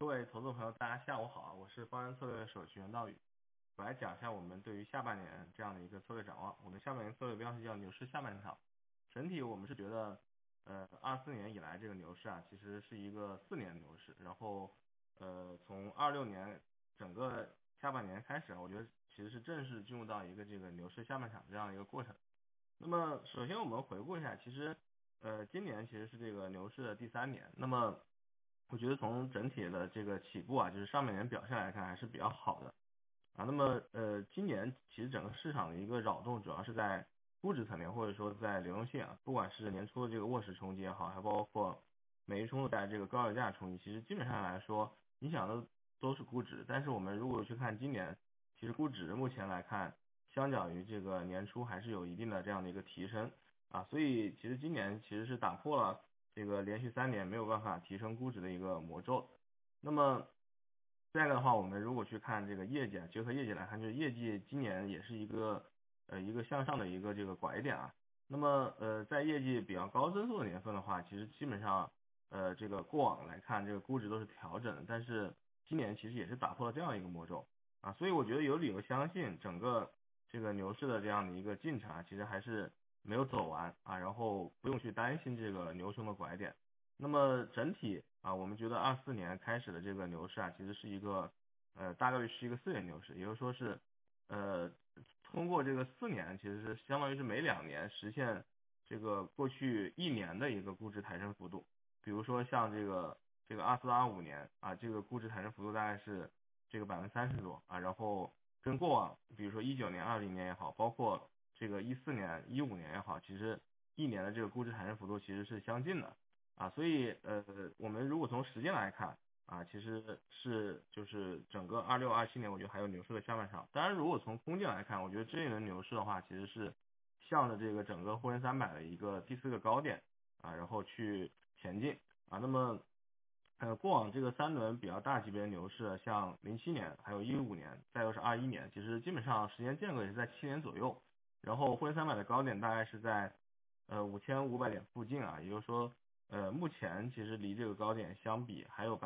各位投资朋友，大家下午好啊，我是方圆策略首席袁道宇。我来讲一下我们对于下半年这样的一个策略展望。我们下半年策略标题叫牛市下半场。整体我们是觉得，24年以来这个牛市啊，其实是一个4年牛市。然后，从26年整个下半年开始啊，我觉得其实是正式进入到一个这个牛市下半场这样的一个过程。那么首先我们回顾一下，其实今年其实是这个牛市的第3年。那么我觉得从整体的这个起步啊，就是上半年表现来看还是比较好的啊。那么今年其实整个市场的一个扰动主要是在估值层面，或者说在流动性啊，不管是年初的这个卧室冲击也好，还包括每一冲在这个高油价冲击，其实基本上来说影响的都是估值。但是我们如果去看今年，其实估值目前来看，相较于这个年初还是有一定的这样的一个提升啊。所以其实今年其实是打破了这个连续3年没有办法提升估值的一个魔咒。那么再一个的话，我们如果去看这个业绩啊，结合业绩来看，就是业绩今年也是一个向上的一个这个拐点啊。那么在业绩比较高增速的年份的话，其实基本上这个过往来看，这个估值都是调整的，但是今年其实也是打破了这样一个魔咒啊。所以我觉得有理由相信整个这个牛市的这样的一个进程啊，其实还是没有走完啊，然后不用去担心这个牛熊的拐点。那么整体啊，我们觉得24年开始的这个牛市啊，其实是一个大概率是一个4年牛市，也就是说是呃通过这个4年，其实是相当于是每2年实现这个过去1年的一个估值抬升幅度。比如说像这个24到25年啊，这个估值抬升幅度大概是这个30%多啊，然后跟过往比如说19年、20年也好，包括这个14年、15年也好，其实1年的这个估值抬升幅度其实是相近的。啊，所以我们如果从时间来看啊，其实是就是整个26、27年，我觉得还有牛市的下半场。当然，如果从空间来看，我觉得这一轮牛市的话，其实是向着这个整个沪深300的一个第4个高点啊，然后去前进啊。那么过往这个3轮比较大级别的牛市，像07年，还有15年，再又是21年，其实基本上时间间隔也是在7年左右。然后沪深300的高点大概是在5500点附近啊，也就是说目前其实离这个高点相比还有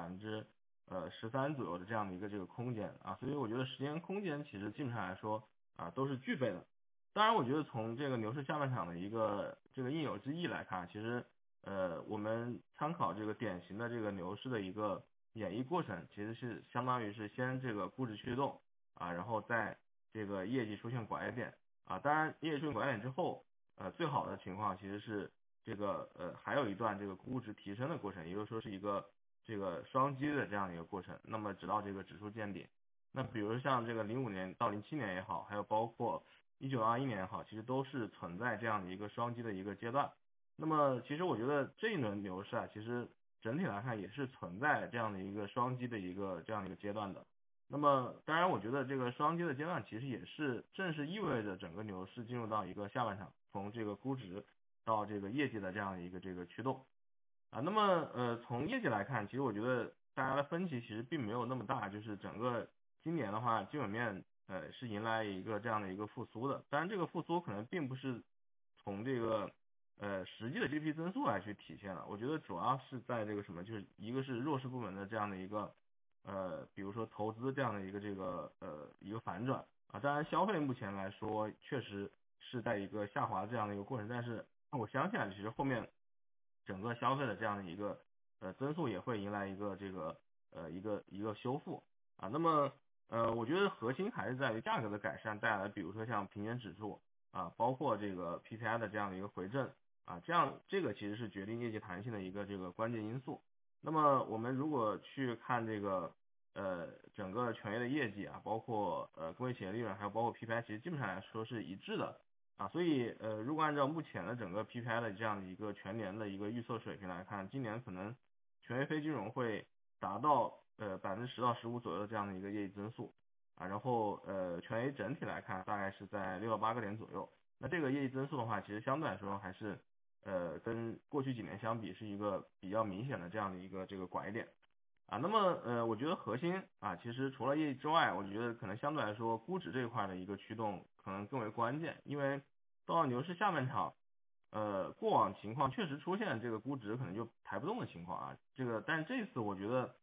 13%左右的这样的一个这个空间啊，所以我觉得时间空间其实基本上来说啊都是具备的。当然，我觉得从这个牛市下半场的一个这个应有之义来看，其实我们参考这个典型的这个牛市的一个演绎过程，其实是相当于是先这个估值驱动啊，然后再这个业绩出现拐点啊，当然业绩出现拐点之后，最好的情况其实是这个还有一段这个估值提升的过程，也就是说是一个这个双击的这样的一个过程，那么直到这个指数见顶。那比如像这个05年到07年也好，还有包括19到21年也好，其实都是存在这样的一个双击的一个阶段。那么其实我觉得这一轮牛市啊，其实整体来看也是存在这样的一个双击的一个这样的一个阶段的。那么当然，我觉得这个双击的阶段其实也是正是意味着整个牛市进入到一个下半场，从这个估值到这个业绩的这样的一个这个驱动啊。那么从业绩来看，其实我觉得大家的分歧其实并没有那么大，就是整个今年的话，基本面是迎来一个这样的一个复苏的。当然，这个复苏可能并不是从这个实际的 GDP 增速来去体现了，我觉得主要是在这个什么，就是一个是弱势部门的这样的一个比如说投资这样的一个这个一个反转啊。当然消费目前来说确实是在一个下滑这样的一个过程，但是我相信啊，其实后面整个消费的这样的一个增速也会迎来一个这个一个修复啊。那么我觉得核心还是在于价格的改善带来，比如说像平均指数啊，包括这个 PPI 的这样的一个回正啊，这个其实是决定业绩弹性的一个这个关键因素。那么我们如果去看这个整个全业的业绩啊，包括工业企业利润，还有包括 PPI，其实基本上来说是一致的啊。所以如果按照目前的整个 PPI 的这样的一个全年的一个预测水平来看，今年可能全业非金融会达到10%到15%左右的这样的一个业绩增速啊，然后全 A 整体来看大概是在6到8个点左右。那这个业绩增速的话，其实相对来说还是跟过去几年相比是一个比较明显的这样的一个这个拐点啊。那么我觉得核心啊，其实除了业绩之外，我觉得可能相对来说估值这一块的一个驱动可能更为关键，因为到了牛市下半场，过往情况确实出现这个估值可能就抬不动的情况啊，但是这次我觉得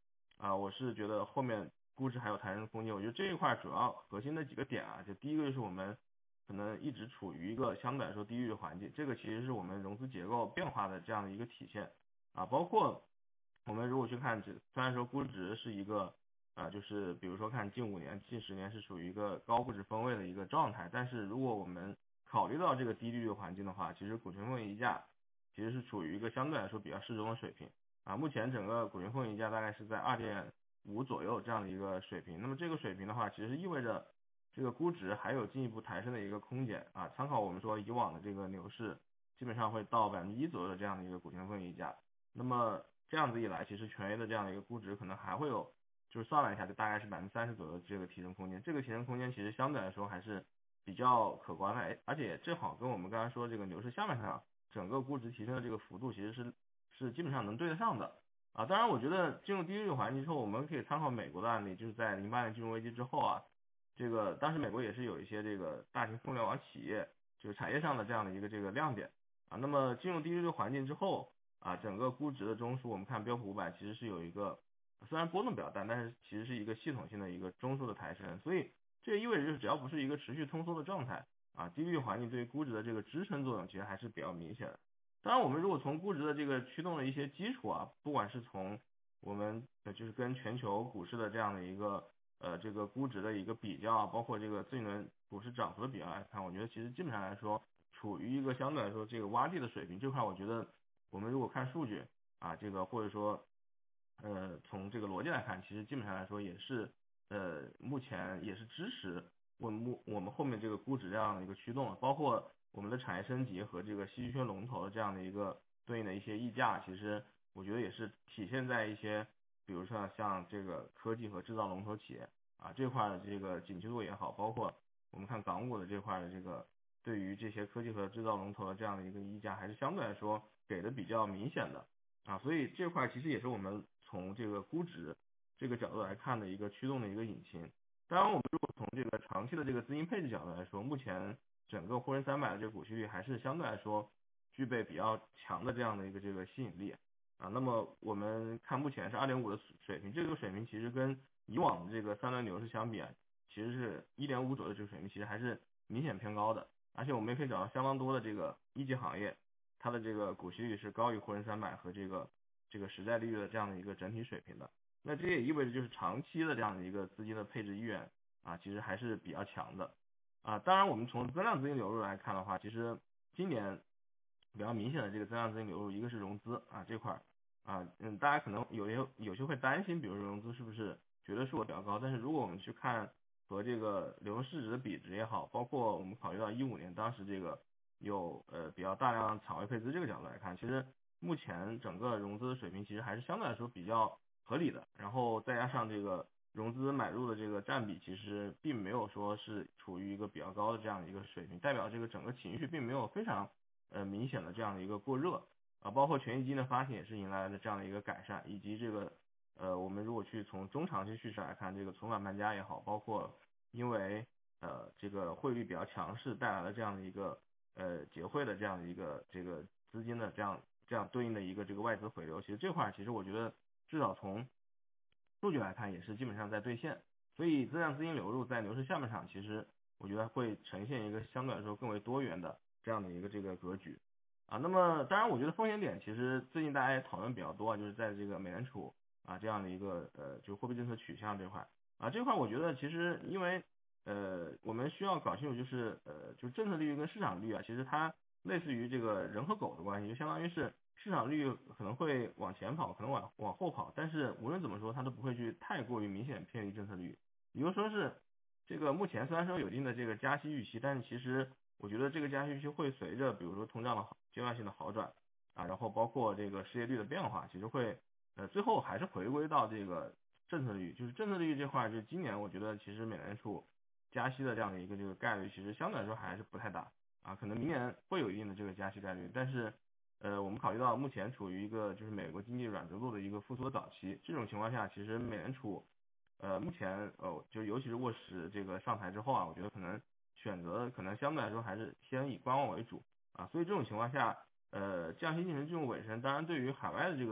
我是觉得后面估值还有抬升空间。我觉得这一块主要核心的几个点啊，就第一个就是我们可能一直处于一个相对来说低利率环境，这个其实是我们融资结构变化的这样的一个体现包括我们如果去看虽然说估值是一个就是比如说看近5年、近10年是属于一个高估值分位的一个状态，但是如果我们考虑到这个低利率环境的话，其实股权分益溢价其实是处于一个相对来说比较适中的水平目前整个股权分益溢价大概是在2.5左右这样的一个水平，那么这个水平的话，其实意味着这个估值还有进一步抬升的一个空间参考我们说以往的这个牛市，基本上会到1%左右的这样的一个股权分益溢价，那么这样子一来，其实权益的这样的一个估值可能还会有，就是算了一下，就大概是30%左右的这个提升空间，这个提升空间其实相对来说还是比较可观的，而且正好跟我们刚才说这个牛市下半场整个估值提升的这个幅度其实是基本上能对得上的当然我觉得进入低利率环境之后，我们可以参考美国的案例，就是在08年金融危机之后这个当时美国也是有一些这个大型互联网企业就是产业上的这样的一个这个亮点那么进入低利率环境之后整个估值的中枢我们看标普500其实是有一个虽然波动比较大，但是其实是一个系统性的一个中枢的抬升，所以这意味着就是只要不是一个持续通缩的状态低利率环境对于估值的这个支撑作用其实还是比较明显的。当然我们如果从估值的这个驱动的一些基础不管是从我们就是跟全球股市的这样的一个这个估值的一个比较包括这个最近轮股市涨幅的比较来看，我觉得其实基本上来说处于一个相对来说这个洼地的水平，这块我觉得我们如果看数据这个或者说从这个逻辑来看，其实基本上来说也是目前也是支持我们后面这个估值这样的一个驱动，包括我们的产业升级和这个戏剧圈龙头的这样的一个对应的一些溢价，其实我觉得也是体现在一些比如说像这个科技和制造龙头企业这块的这个景气度也好，包括我们看港股的这块的这个对于这些科技和制造龙头的这样的一个溢价，还是相对来说给的比较明显的所以这块其实也是我们从这个估值这个角度来看的一个驱动的一个引擎。当然我们如果从这个长期的这个资金配置角度来说，目前整个沪深300的这个股息率还是相对来说具备比较强的这样的一个这个吸引力那么我们看目前是2.5的水平，这个水平其实跟以往的这个3轮牛市相比其实是1.5左右的这个水平，其实还是明显偏高的，而且我们也可以找到相当多的这个一级行业，它的这个股息率是高于沪深300和这个实在利率的这样的一个整体水平的。那这也意味着就是长期的这样的一个资金的配置意愿其实还是比较强的当然我们从增量资金流入来看的话，其实今年比较明显的这个增量资金流入，一个是融资这块大家可能有些会担心，比如说融资是不是绝对数额比较高，但是如果我们去看和这个流动市值的比值也好，包括我们考虑到2015年当时这个有比较大量场外配资这个角度来看，其实目前整个融资的水平其实还是相对来说比较合理的，然后再加上这个融资买入的这个占比其实并没有说是处于一个比较高的这样的一个水平，代表这个整个情绪并没有非常明显的这样的一个过热包括权益基金的发行也是迎来了这样的一个改善，以及这个我们如果去从中长期趋势来看，这个存款搬家也好，包括因为这个汇率比较强势带来了这样的一个结汇的这样的一个这个资金的这样对应的一个这个外资回流，其实这块其实我觉得至少从数据来看也是基本上在兑现，所以增量资金流入在牛市下半场其实我觉得会呈现一个相对来说更为多元的这样的一个这个格局那么当然我觉得风险点其实最近大家也讨论比较多就是在这个美联储这样的一个就货币政策取向这块这块我觉得其实因为我们需要搞清楚就是就政策利率跟市场利率其实它类似于这个人和狗的关系，就相当于是市场利率可能会往前跑，可能往后跑，但是无论怎么说它都不会去太过于明显偏离政策利率。比如说是这个目前虽然说有一定的这个加息预期，但是其实我觉得这个加息预期会随着比如说通胀的阶段性的好转然后包括这个失业率的变化，其实会最后还是回归到这个政策利率，就是政策利率这块，就今年我觉得其实美联储加息的这样的一个这个概率，其实相对来说还是不太大可能明年会有一定的这个加息概率，但是我们考虑到目前处于一个就是美国经济软着陆的一个复苏的早期，这种情况下，其实美联储目前就尤其是沃什这个上台之后我觉得可能选择可能相对来说还是先以观望为主所以这种情况下降息进程进入尾声，当然对于海外的这个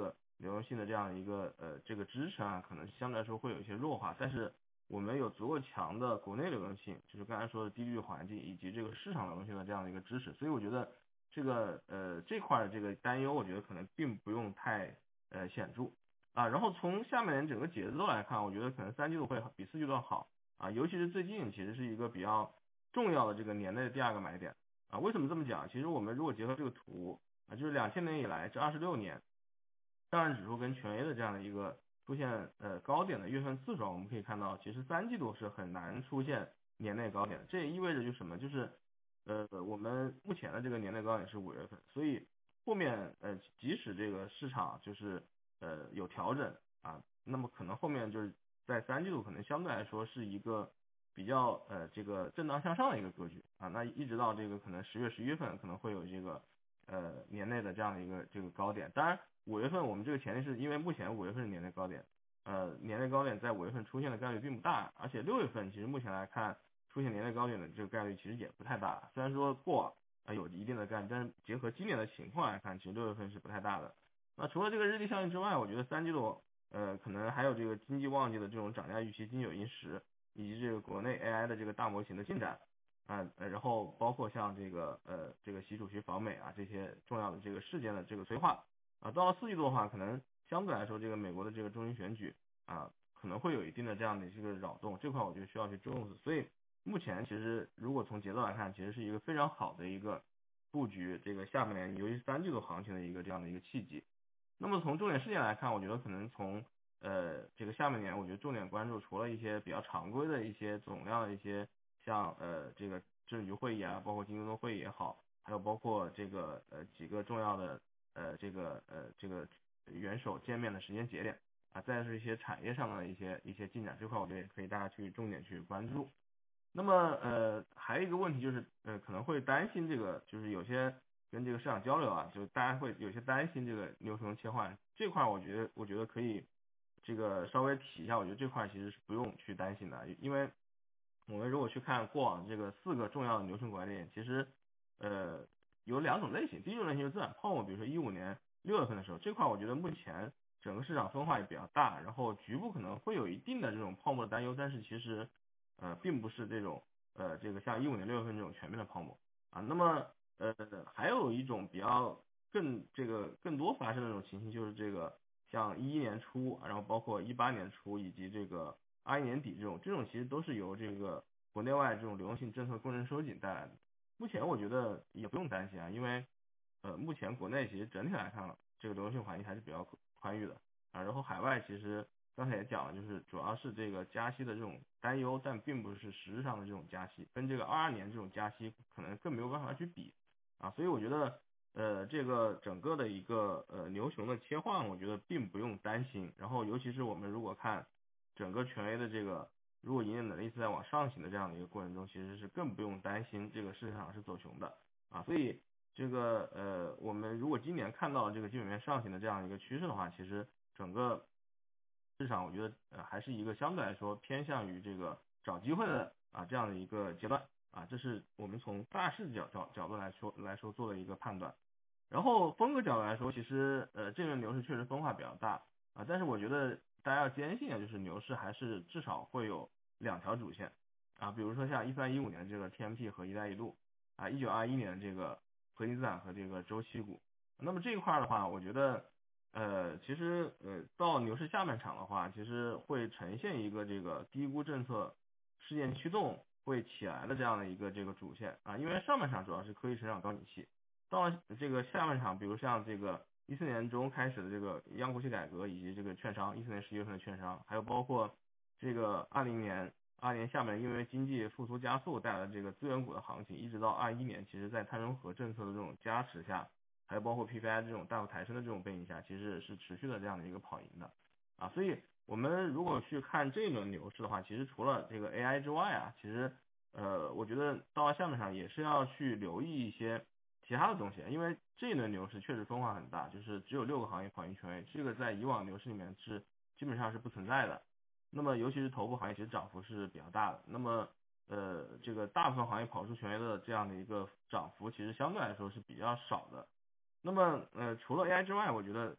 流动性的这样的一个这个支撑啊，可能相对来说会有一些弱化，但是我们有足够强的国内流动性，就是刚才说的低利率环境以及这个市场流动性的这样的一个支持，所以我觉得这个这块的这个担忧，我觉得可能并不用太显著啊。然后从下面整个节奏来看，我觉得可能三季度会比四季度好啊，尤其是最近其实是一个比较重要的这个年内的第二个买点啊。为什么这么讲？其实我们如果结合这个图啊，就是2000年以来这26年。上证指数跟全 A 的这样的一个出现高点的月份次数，我们可以看到，其实三季度是很难出现年内高点的。这也意味着就是什么？就是我们目前的这个年内高点是5月份，所以后面即使这个市场就是有调整啊，那么可能后面就是在三季度可能相对来说是一个比较这个震荡向上的一个格局啊，那一直到这个可能10月11月份可能会有这个年内的这样的一个这个高点。当然5月份我们这个前提是因为目前5月份是年内高点，年内高点在5月份出现的概率并不大，而且6月份其实目前来看出现年内高点的这个概率其实也不太大，虽然说过往有一定的概率，但是结合今年的情况来看，其实6月份是不太大的。那除了这个日历效应之外，我觉得三季度可能还有这个经济旺季的这种涨价预期、经久因时，以及这个国内 AI 的这个大模型的进展啊，然后包括像这个习主席访美啊这些重要的这个事件的这个催化啊，到了四季度的话，可能相对来说这个美国的这个中期选举啊可能会有一定的这样的这个扰动，这块我觉得需要去重视。所以目前其实如果从节奏来看，其实是一个非常好的一个布局这个下半年尤其是三季度行情的一个这样的一个契机。那么从重点事件来看，我觉得可能从这个下半年，我觉得重点关注除了一些比较常规的一些总量的一些像这个政治局会议啊，包括金融会议也好，还有包括这个几个重要的这个元首见面的时间节点啊，再是一些产业上的一些进展，这块我觉得也可以大家去重点去关注。那么还有一个问题就是可能会担心这个就是有些跟这个市场交流啊，就是大家会有些担心这个牛熊切换这块，我觉得可以这个稍微提一下，我觉得这块其实是不用去担心的，因为我们如果去看过往这个4个重要的牛熊拐点，其实有2种类型，第一种类型就是资产泡沫，比如说2015年6月份的时候，这块我觉得目前整个市场分化也比较大，然后局部可能会有一定的这种泡沫的担忧，但是其实并不是这种这个像2015年6月份这种全面的泡沫啊。那么还有一种比较更多发生的这种情形，就是这个像2011年初，然后包括2018年初以及这个2021年底这种其实都是由这个国内外这种流动性政策共振收紧带来的。目前我觉得也不用担心啊，因为目前国内其实整体来看，这个流动性环境还是比较宽裕的啊。然后海外其实刚才也讲了，就是主要是这个加息的这种担忧，但并不是实质上的这种加息，跟这个22年这种加息可能更没有办法去比啊。所以我觉得这个整个的一个牛熊的切换，我觉得并不用担心。然后尤其是我们如果看整个全 A 的这个如果隐忍能力是在往上行的这样的一个过程中，其实是更不用担心这个市场是走熊的啊。所以这个我们如果今年看到这个基本面上行的这样一个趋势的话，其实整个市场我觉得还是一个相对来说偏向于这个找机会的啊这样的一个阶段啊，这是我们从大势角度来说做的一个判断。然后风格角度来说，其实这轮牛市确实分化比较大啊，但是我觉得大家要坚信啊，就是牛市还是至少会有2条主线啊，比如说像13、15年这个 TMT 和一带一路啊，1921年这个核心资产和这个周期股。那么这一块的话，我觉得其实到牛市下半场的话，其实会呈现一个这个低估政策事件驱动会起来的这样的一个这个主线啊，因为上半场主要是科技成长高景气。到了这个下半场，比如像这个14年中开始的这个央国企改革，以及这个券商14年11月份的券商，还有包括这个20年下半年因为经济复苏加速带来的这个资源股的行情，一直到21年，其实在碳中和政策的这种加持下，还有包括 PPI 这种大幅抬升的这种背景下，其实是持续的这样的一个跑赢的啊。所以我们如果去看这一轮牛市的话，其实除了这个 AI 之外啊，其实我觉得到了下半场也是要去留意一些其他的东西，因为这一轮牛市确实分化很大，就是只有6个行业跑赢全 A，这个在以往牛市里面是基本上是不存在的。那么尤其是头部行业，其实涨幅是比较大的。那么这个大部分行业跑出全 A 的这样的一个涨幅，其实相对来说是比较少的。那么除了 AI 之外，我觉得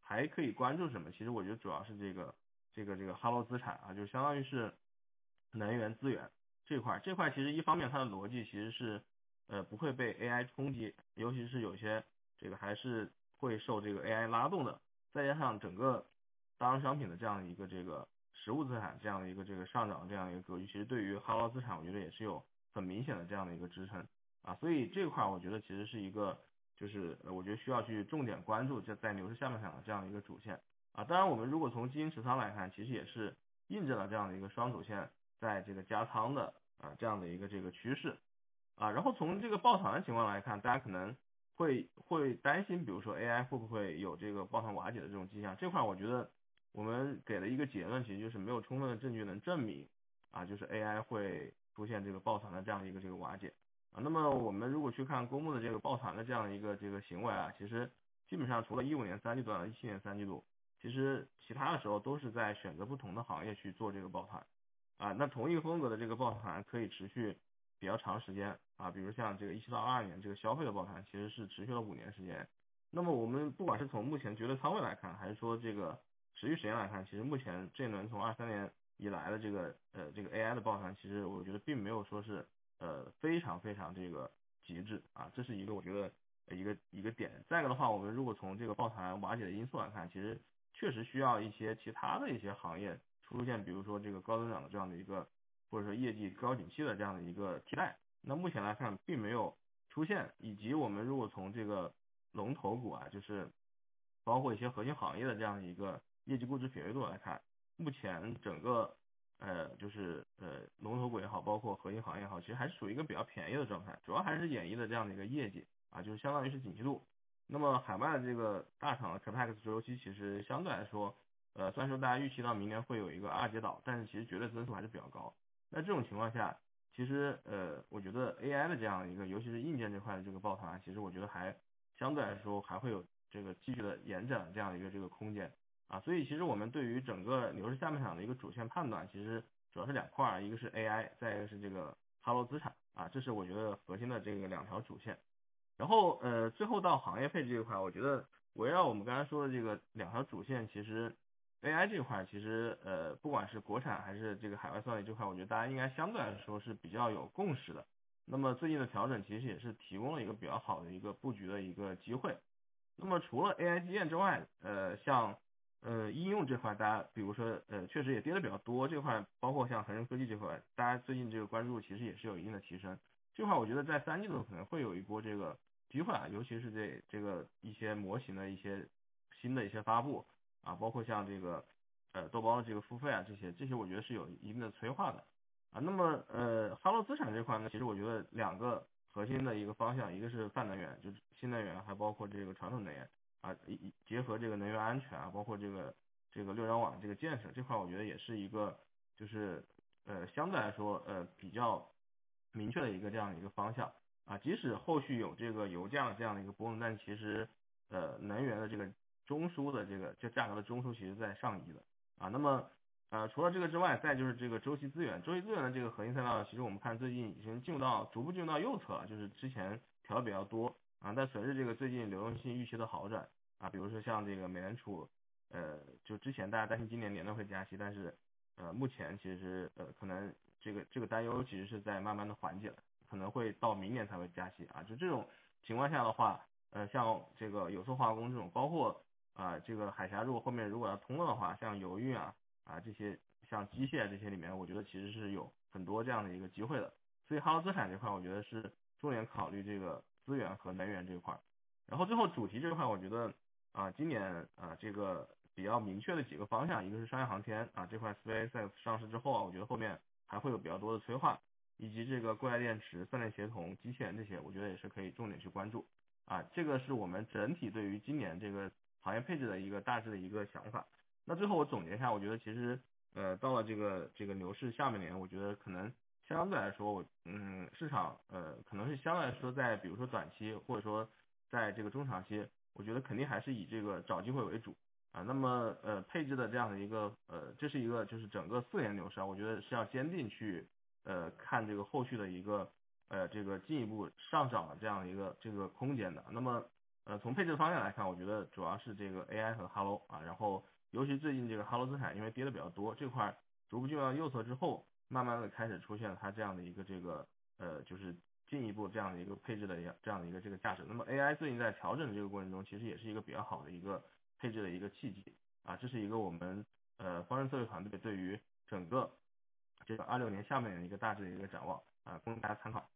还可以关注什么？其实我觉得主要是这个哈罗资产啊，就相当于是能源资源这块其实一方面它的逻辑其实是不会被 AI 冲击，尤其是有些这个还是会受这个 AI 拉动的，再加上整个大宗商品的这样的一个这个实物资产这样的一个这个上涨这样的一个格局，其实对于哈罗资产我觉得也是有很明显的这样的一个支撑啊，所以这块我觉得其实是一个就是我觉得需要去重点关注在牛市下半场的这样的一个主线啊，当然我们如果从基金持仓来看，其实也是印证了这样的一个双主线在这个加仓的这样的一个这个趋势啊，然后从这个抱团的情况来看，大家可能会担心，比如说 AI 会不会有这个抱团瓦解的这种迹象？这块我觉得我们给了一个结论，其实就是没有充分的证据能证明啊，就是 AI 会出现这个抱团的这样的一个这个瓦解啊。那么我们如果去看公募的这个抱团的这样的一个这个行为啊，其实基本上除了15年三季度啊，17年三季度，其实其他的时候都是在选择不同的行业去做这个抱团啊。那同一个风格的这个抱团可以持续比较长时间啊，比如像这个17到22年这个消费的抱团，其实是持续了5年时间。那么我们不管是从目前绝对仓位来看，还是说这个持续时间来看，其实目前这轮从23年以来的这个 AI 的抱团，其实我觉得并没有说是非常非常这个极致啊，这是一个我觉得一个点。再一个的话，我们如果从这个抱团瓦解的因素来看，其实确实需要一些其他的一些行业出现，比如说这个高增长的这样的一个，或者说业绩高景气的这样的一个替代。那目前来看并没有出现，以及我们如果从这个龙头股啊，就是包括一些核心行业的这样的一个业绩估值匹配度来看，目前整个就是龙头股也好，包括核心行业也好，其实还是属于一个比较便宜的状态，主要还是演绎的这样的一个业绩啊，就是相当于是景气度。那么海外的这个大厂的 Capex 周期其实相对来说，虽然说大家预期到明年会有一个二阶倒，但是其实绝对增速还是比较高。那这种情况下，其实我觉得 AI 的这样一个，尤其是硬件这块的这个抱团，其实我觉得还相对来说还会有这个继续的延展这样的一个这个空间啊。所以其实我们对于整个牛市下半场的一个主线判断，其实主要是两块，一个是 AI，再一个是这个哈罗资产啊，这是我觉得核心的这个两条主线。然后最后到行业配置这一块，我觉得围绕我们刚才说的这个两条主线，其实 AI 这块其实不管是国产还是这个海外算力这块，我觉得大家应该相对来说是比较有共识的。那么最近的调整其实也是提供了一个比较好的一个布局的一个机会。那么除了 AI 基建之外，像应用这块，大家比如说确实也跌的比较多，这块包括像恒生科技这块，大家最近这个关注其实也是有一定的提升。这块我觉得在三季度可能会有一波这个机会啊，尤其是这个一些模型的一些新的一些发布啊，包括像这个豆包的这个付费啊这些我觉得是有一定的催化的啊。那么哈罗资产这块呢，其实我觉得两个核心的一个方向，一个是泛能源，就是新能源，还包括这个传统能源啊，结合这个能源安全啊，包括这个六条网这个建设这块，我觉得也是一个就是相对来说比较明确的一个这样的一个方向啊，即使后续有这个油价的这样的一个波动，但其实能源的这个中枢的这价格的中枢其实在上移的啊。那么除了这个之外，再就是这个周期资源，周期资源的这个核心赛道，其实我们看最近已经逐步进入到右侧了，就是之前调的比较多啊，但随着这个最近流动性预期的好转啊，比如说像这个美联储就之前大家担心今年年内会加息，但是目前其实可能这个担忧其实是在慢慢的缓解了，可能会到明年才会加息啊。就这种情况下的话，像这个有色化工这种，包括这个海峡后面如果要通了的话，像油运这些像机械这些里面，我觉得其实是有很多这样的一个机会的。所以哈罗资产这块，我觉得是重点考虑这个资源和能源这块。然后最后主题这块，我觉得今年这个比较明确的几个方向，一个是商业航天这块 SpaceX 上市之后我觉得后面还会有比较多的催化，以及这个硅带电池、三电协同、机器人这些，我觉得也是可以重点去关注这个是我们整体对于今年这个行业配置的一个大致的一个想法。那最后我总结一下，我觉得其实到了这个牛市下半年，我觉得可能相对来说市场可能是相对来说在比如说短期或者说在这个中长期，我觉得肯定还是以这个找机会为主那么配置的这样的一个这是一个就是整个4年牛市我觉得是要坚定去看这个后续的一个这个进一步上涨的这样一个这个空间的。那么从配置方向来看，我觉得主要是这个 AI 和 Hello 啊，然后尤其最近这个 Hello 资产因为跌的比较多，这块逐步进入到右侧之后，慢慢的开始出现它这样的一个这个就是进一步这样的一个配置的这样的一个这个价值。那么 AI 最近在调整的这个过程中，其实也是一个比较好的一个配置的一个契机啊，这是一个我们方正策略团队对于整个这个26年下半年的一个大致的一个展望啊，供大家参考。